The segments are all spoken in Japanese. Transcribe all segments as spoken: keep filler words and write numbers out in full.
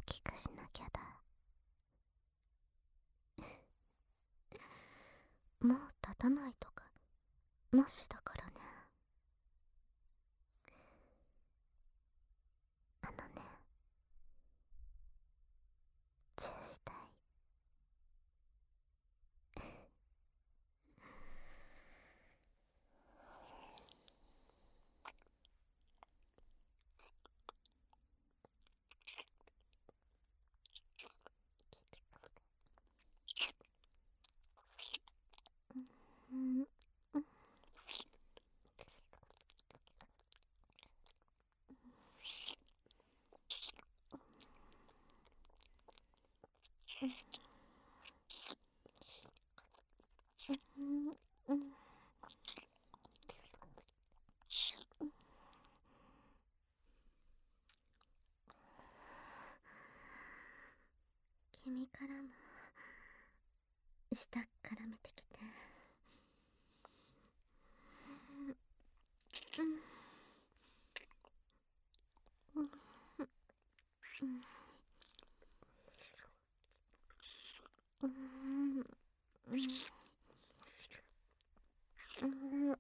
きくしなきゃだ。もう立たないとかなしだからね。あのね、チューしたい。うんうんうんうん君からも舌絡めてきて。うんうんうんうんうんうん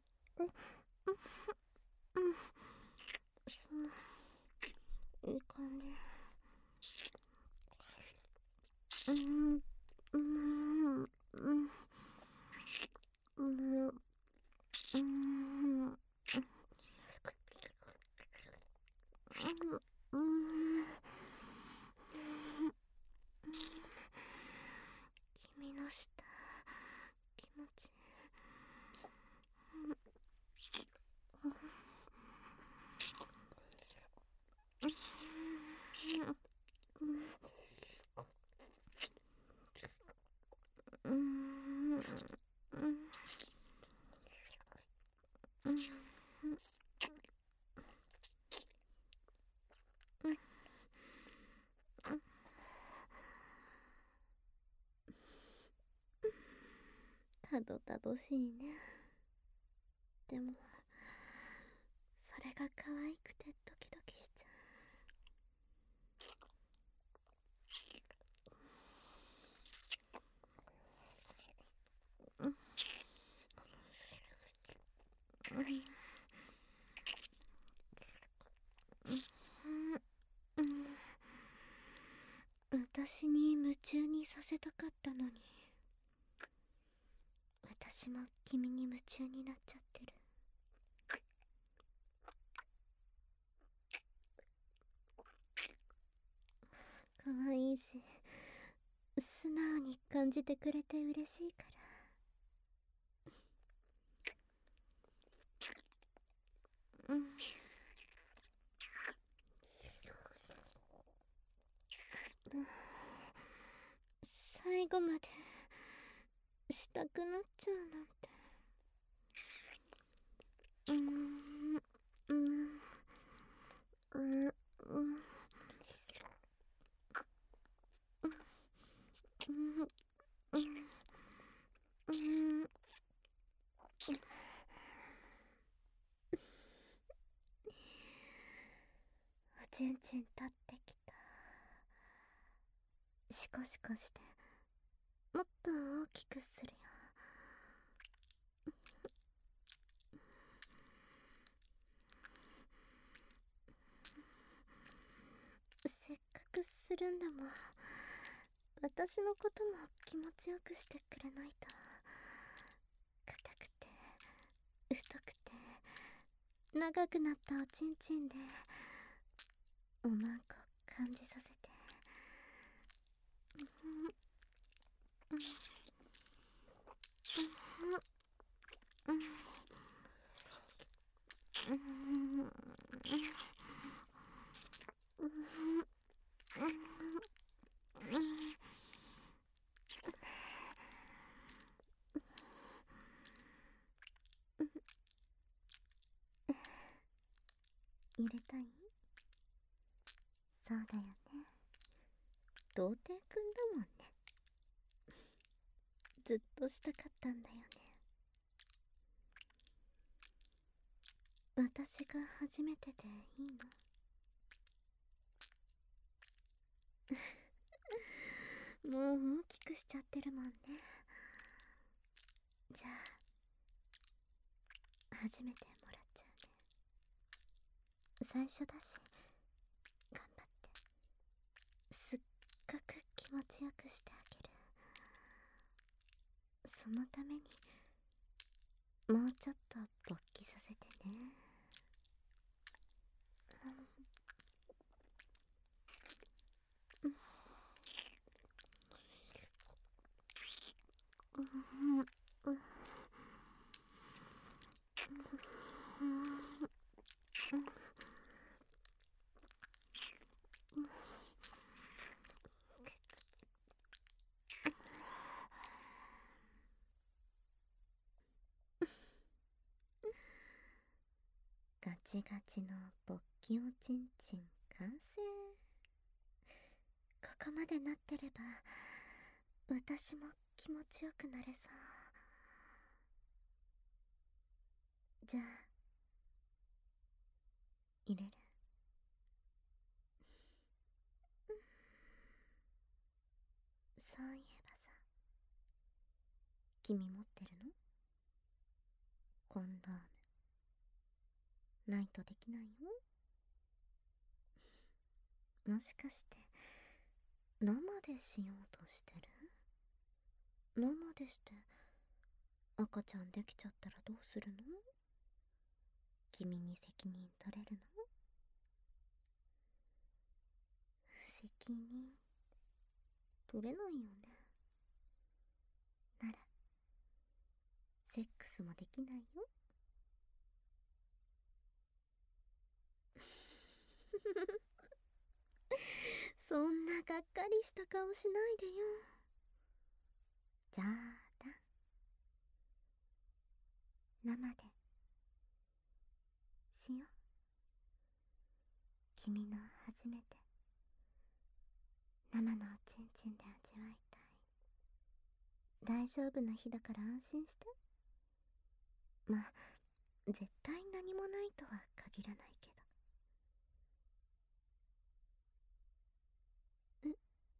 いい感じ。うんうんうんうんうんうん君の舌気持ちいい。うんうんうんたどたどしいね。でもそれが可愛くてドキドキしちゃう。うんうん私に夢中にさせたかったのに、私も君に夢中になっちゃってる。可愛いし素直に感じてくれて嬉しいから。うん最後までしたくなっちゃうなんて。うんうんうんうんうんうんおちんちん立ってきた。シコシコしてもっと大きくするよ。せっかくするんだもん、私のことも気持ちよくしてくれないと。硬くて太くて長くなったおちんちんでおまんこ感じさせて。入れたい？そうだよね、童貞くんだもんね。ずっとしたかったんだよね。私が初めてでいいの？ もう大きくしちゃってるもんね。じゃあ初めてもらっちゃうね。最初だし頑張ってすっごく気持ちよくしてあげる。そのためにもうちょっと勃起させてね。ガチガチの勃起おちんちん完成。ここまでなってれば私も気持ちよくなれそう。じゃあ入れる。そういえばさ、君持ってるの？コンドームないとできないよ。もしかして生でしようとしてる？生でして赤ちゃんできちゃったらどうするの？君に責任取れるの？責任取れないよね。ならセックスもできないよ。そんながっかりした顔しないでよ。じゃあな、生でしよう。君の初めて生のおちんちんで味わいたい。大丈夫な日だから安心して。まあ絶対何もないとは限らないけど。え、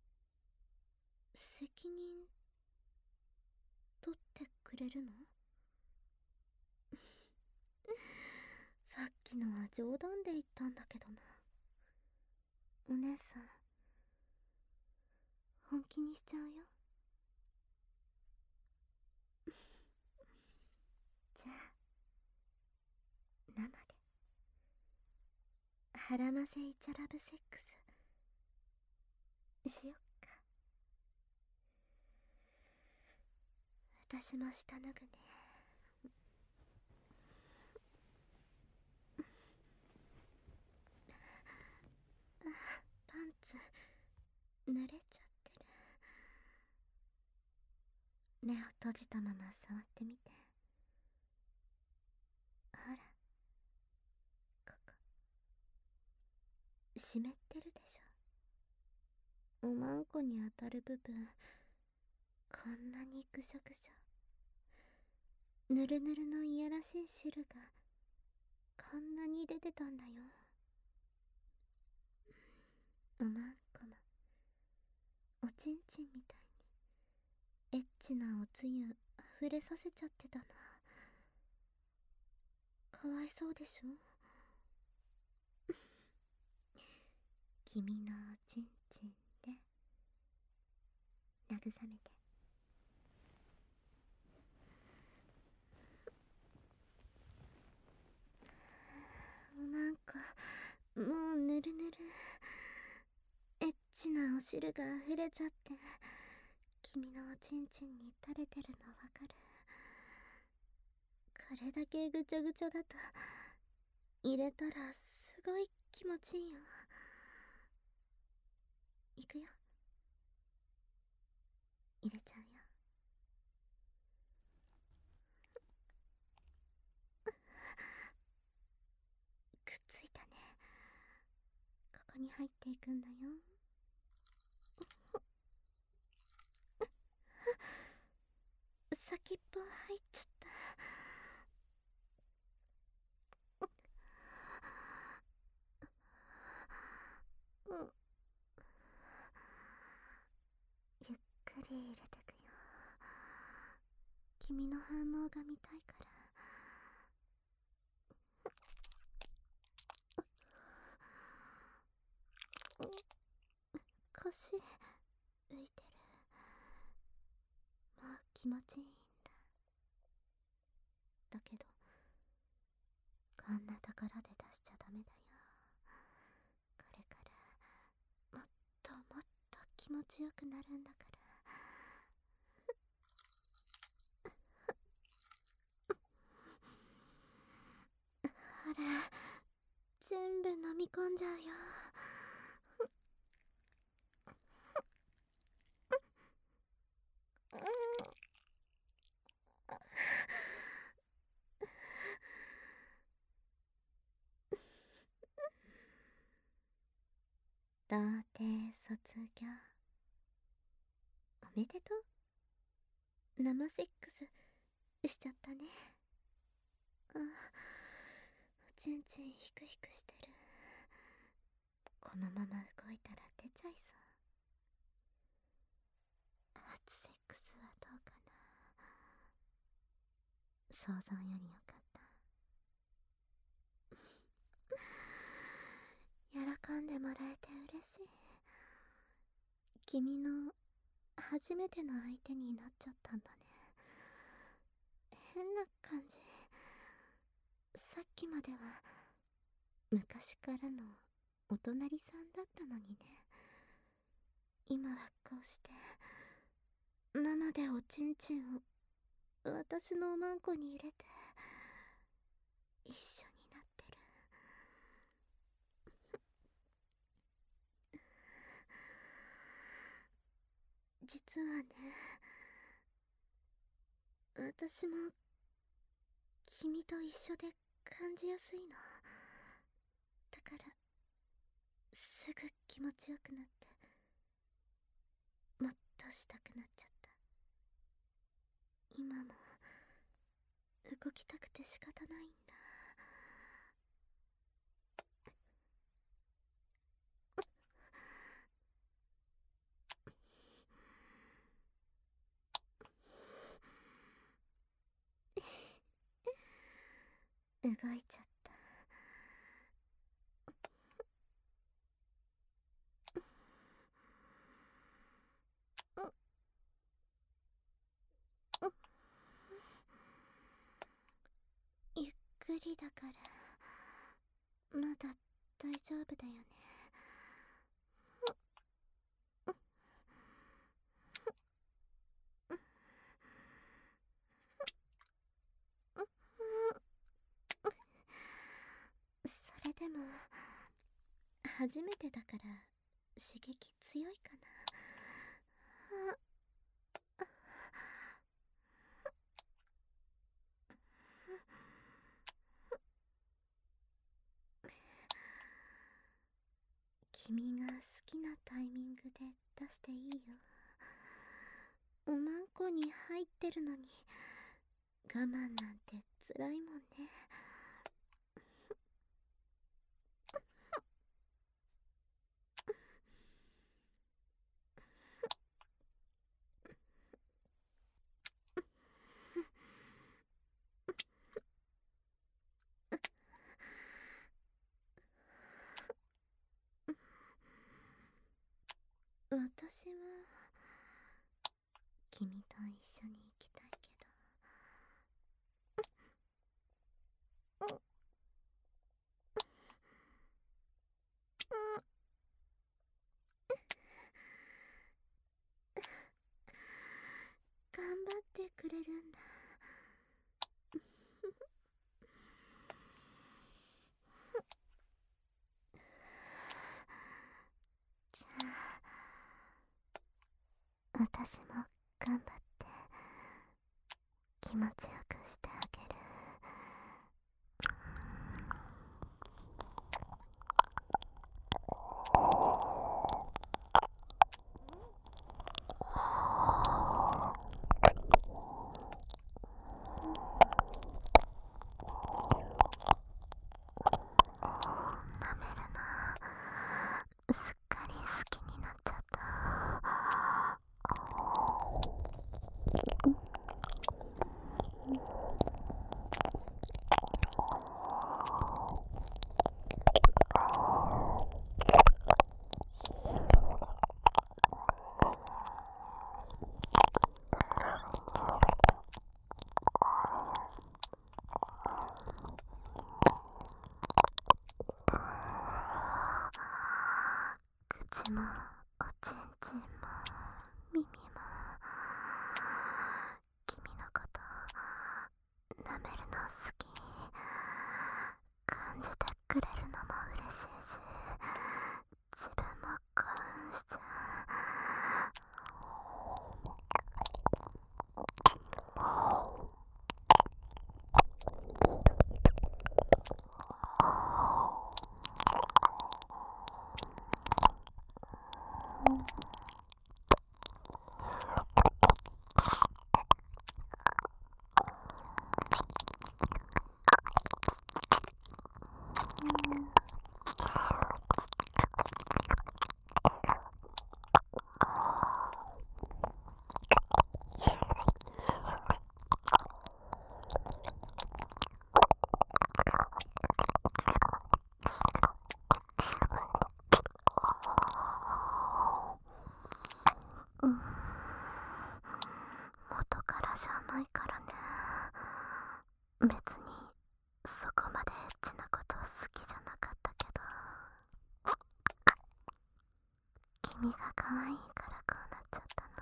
責任取ってくれるの？さっきのは冗談で言ったんだけどな。お姉さん本気にしちゃうよ。じゃあ生で腹ませイチャラブセックスしよっか。私も下脱ぐね。パンツ濡れちゃってる。目を閉じたまま触ってみて。ほら、ここ湿ってるでしょ。おまんこに当たる部分こんなにぐしょぐしょ、ぬるぬるのいやらしい汁がこんなに出てたんだよ。おまんこもおちんちんみたいにエッチなおつゆあふれさせちゃってたな。かわいそうでしょ。君のおちんちんで慰めて。おまんこもうぬるぬる、エッチなお汁が溢れちゃって君のおちんちんに垂れてるのわかる？これだけぐちょぐちょだと入れたらすごい気持ちいいよ。いくよ、入れちゃうよ。くっついたね。ここに入っていくんだよ。先っぽ入っちゃった。うん、 君の反応が見たいから。腰浮いてる。もう気持ちいいんだ。だけどこんなところで出しちゃダメだよ。これからもっともっと気持ちよくなるんだから。ほら、全部飲み込んじゃうよ。童貞卒業おめでとう。生セックスしちゃったね。あ、おちんちんヒクヒクしてる。このまま動いたら出ちゃいそう。初セックスはどうかな。想像よりよかった。喜んでもらえて嬉しい。君の初めての相手になっちゃったんだね。変な感じ。さっきまでは昔からのお隣さんだったのにね。今はこうして生でおちんちんを私のおまんこに入れて一緒になってる。実はね、私も君と一緒で感じやすいの。だからすぐ気持ちよくなってもっとしたくなっちゃった。今も動きたくて仕方ないんだ。動いちゃった。ゆっくりだからまだ大丈夫だよね。それでも初めてだから刺激強いかな。君が好きなタイミングで出していいよ。おまんこに入ってるのに我慢なんて辛いもんね。私は君と一緒に行きたいけど。頑張ってくれるんだ。じゃあ私も頑張って気持ちよくしてあげる。舐めるのすっかり好きになっちゃった。 もおちんちんも耳も君のこと舐めるの好き、感じてくれるのも嬉しいし、自分も興奮しちゃう。うん、元からじゃないからね。別にそこまでエッチなこと好きじゃなかったけど、君が可愛いからこうなっちゃったの。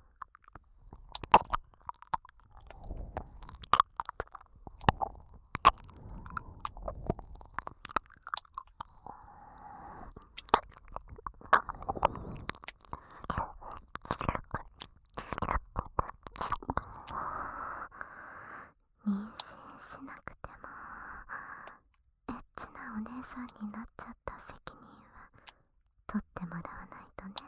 妊娠しなくてもエッチなお姉さんになっちゃった責任は取ってもらわないとね。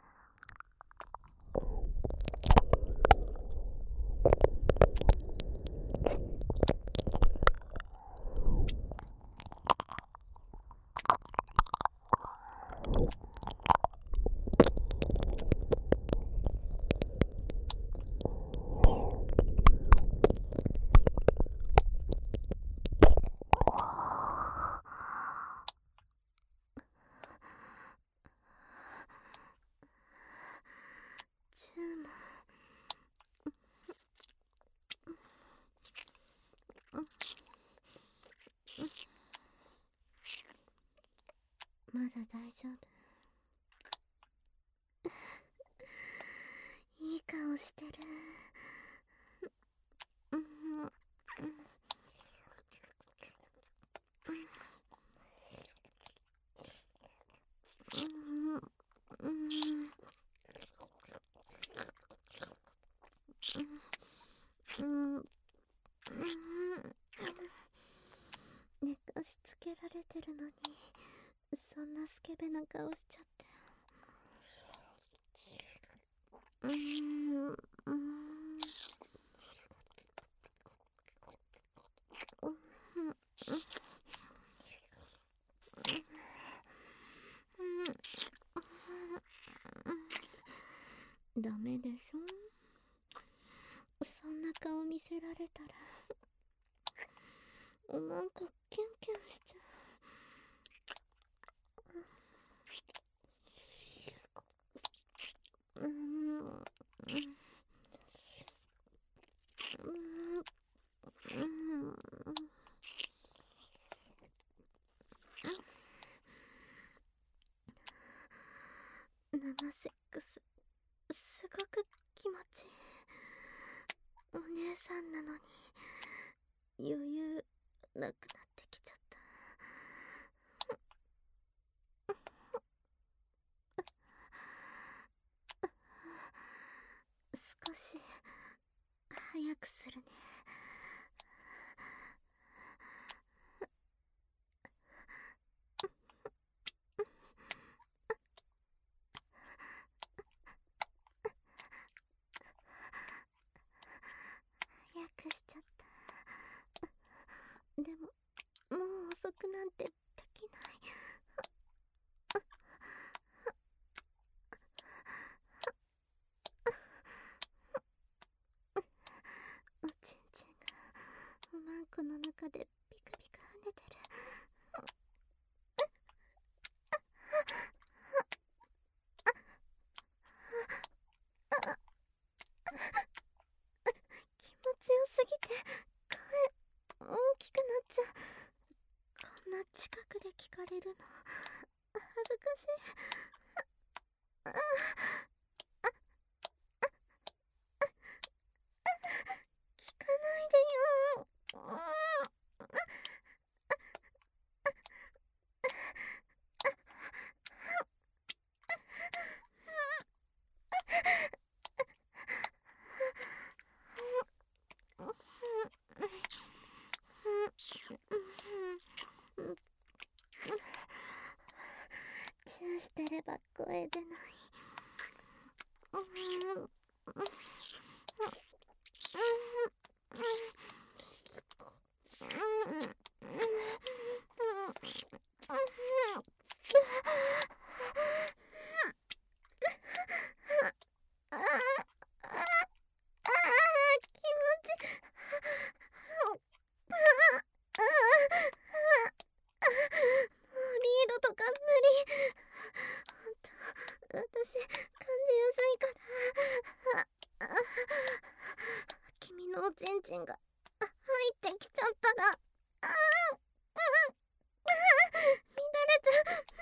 チューもまだ大丈夫。いい顔してる。うんうんうんうんうんうん、寝かしつけられてるのにそんなスケベな顔しちゃって。うーんうーんダメでしょ、そんな顔見せられたらなんかキュンキュンしちゃう。うーんうーん生セックスすごく気持ちいい。お姉さんなのに余裕なくなってきちゃった。少し早くするね。早くしちゃった。でももう遅くなんてできない。おちんちんがおまんこの中でピクピク跳ねてる。気持ちよすぎて声大きくなっちゃう。こんな近くで聞かれるの恥ずかしい。 聞かないでよ。チューしてれば声出ない。私、感じやすいから。君のおちんちんが入ってきちゃったら、あー乱れちゃう。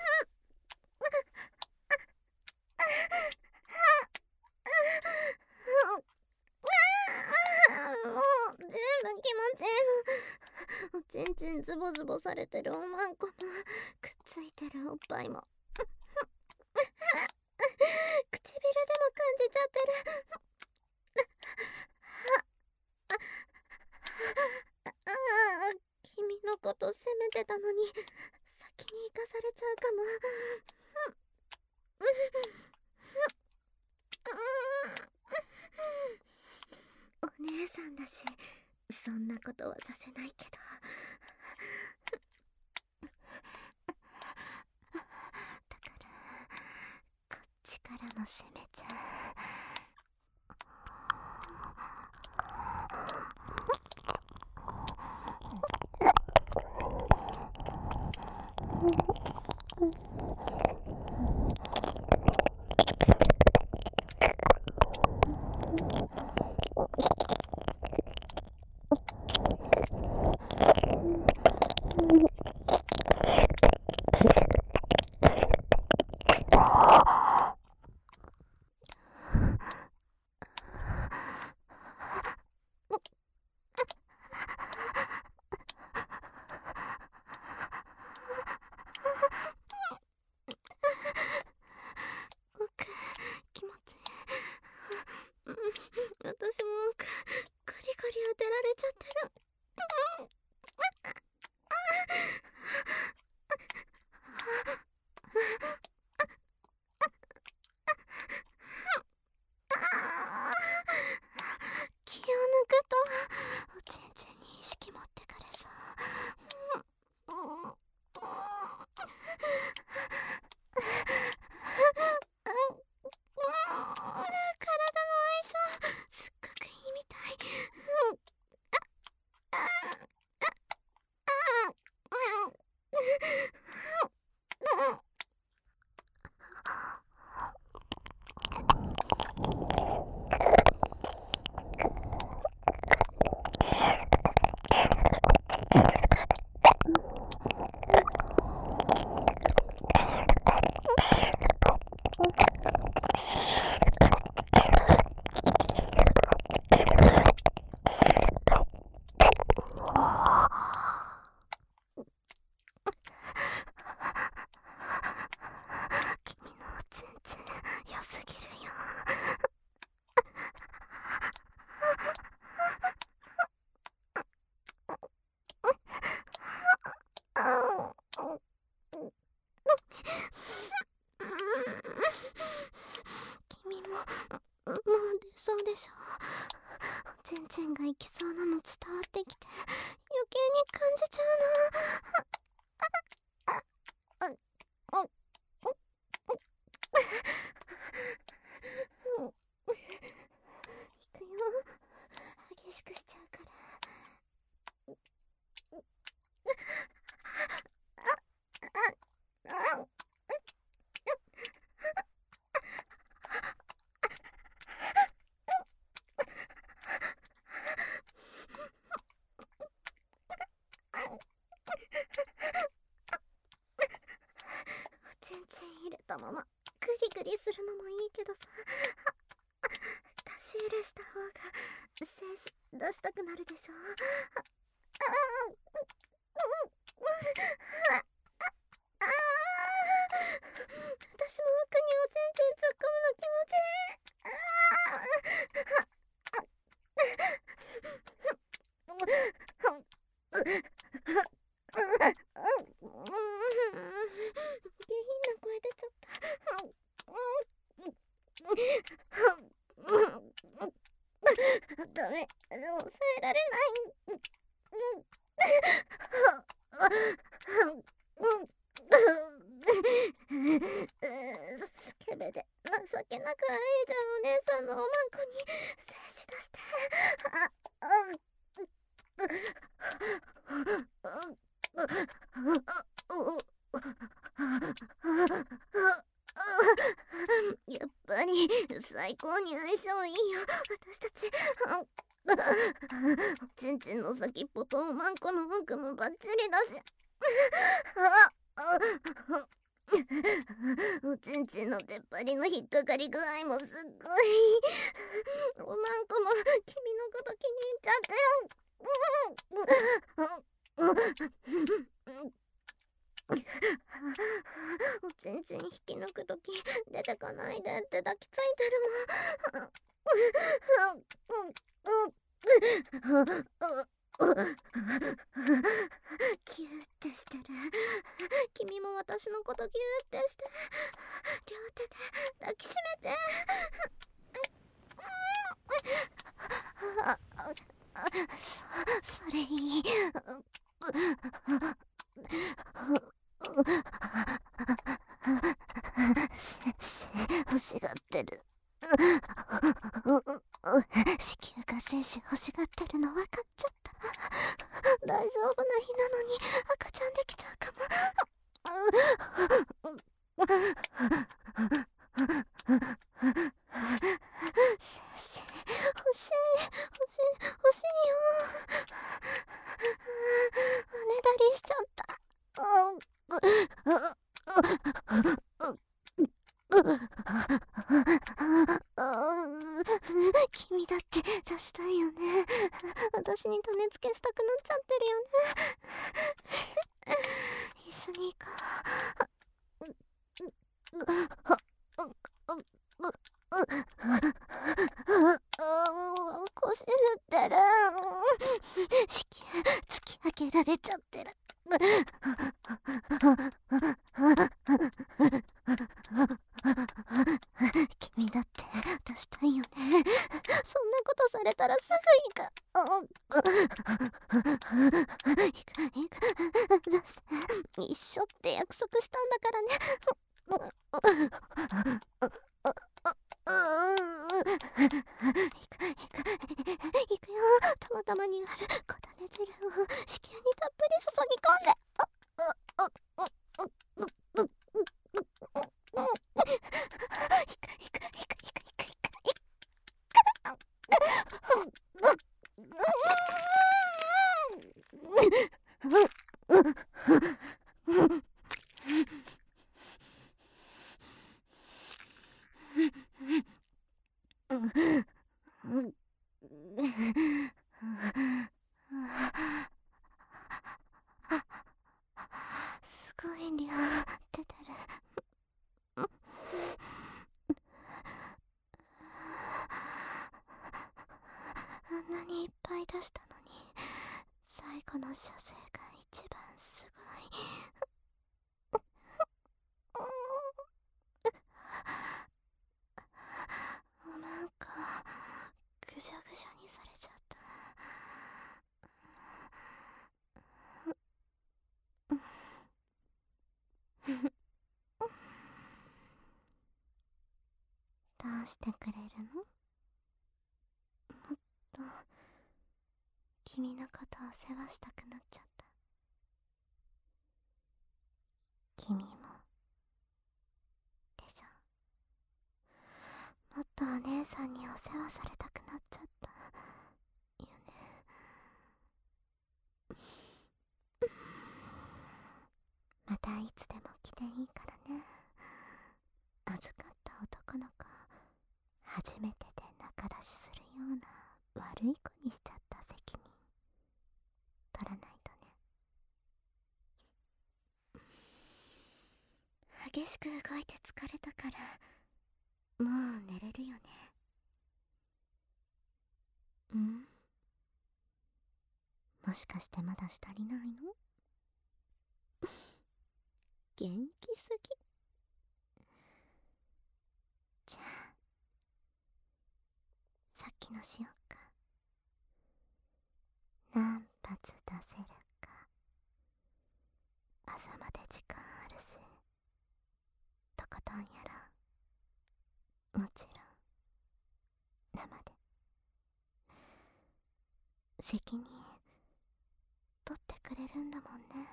もう全部気持ちいいの。おちんちんズボズボされてるおまんこも、くっついてるおっぱいも、唇でも感じちゃってる。ああ、君のこと責めてたのに先に行かされちゃうかも。お姉さんだし、そんなことはさせないけど。だからこっちからも責めちゃう。私もガリガリ当てられちゃってる。気を抜くとおちんちんに意識持ってかれそう。体の相性すっごくいいみたい。君のおちんちん良すぎるよ。君ももう出そうでしょ。おちんちんが行きそうなの伝わってきて余計に感じちゃうの。行くよ。激しくしちゃうから。おちんちん入れたままグリグリするのもいいけどさ、出し入れした方が精子出したくなるでしょ。私も奥におちんちん突っ込むの気持ちいい。下品な声出ちゃった。ダメ、抑えられない。スケベで情けなくあえいじゃんお姉さんのおまんこに精子出して。やっぱり最高に相性いいよ私たち。おちんちんの先っぽとおまんこの奥もバッチリだし、おちんちんの出っ張りの引っかかり具合もすっごい。おまんこも君のこと気に入っちゃってる。おちんちん引き抜くとき出てかないでって抱きついてるもん。キューってしてる。君も私のことギューってして両手で抱きしめて。そ、それいい。欲しがってる。子宮が精子欲しがってるの分かっちゃった。大丈夫な日なのに赤ちゃんできちゃうかも。精子欲しい欲しい欲しいよ。おねだりしちゃった。君だって出したいよね。私に種付けしたくなっちゃってるよね。一緒に行こう。腰塗ってる。子宮突き上げられちゃってる。君だって出したいよね。そんなことされたらすぐ行く。行く行く出して。一緒って約束したんだからね。行く行く行くよ。たまたまにある小種汁を子宮にたっぷり注ぎ込んで。すごい量出てる。あんなにいっぱい出したのに最後の射精が一番すごい。なんかぐしゃぐしゃにされちゃった。どうしてくれるの？もっと君のことを世話したくなっちゃった。君もでしょ。もっとお姉さんにお世話されたくなっちゃったよね。またいつでも来ていいからね。預か男の子初めてで仲出しするような悪い子にしちゃった責任取らないとね。激しく動いて疲れたからもう寝れるよね。ん？もしかしてまだ足りないの？元気すぎ。じゃあさっきのしようか。何発出せるか。朝まで時間あるし、とことんやろ。もちろん生で。責任取ってくれるんだもんね。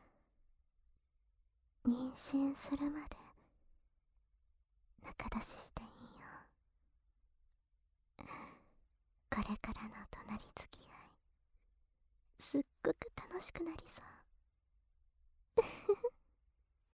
妊娠するまで仲出ししていいよ。これからの隣付き合いすっごく楽しくなりそう。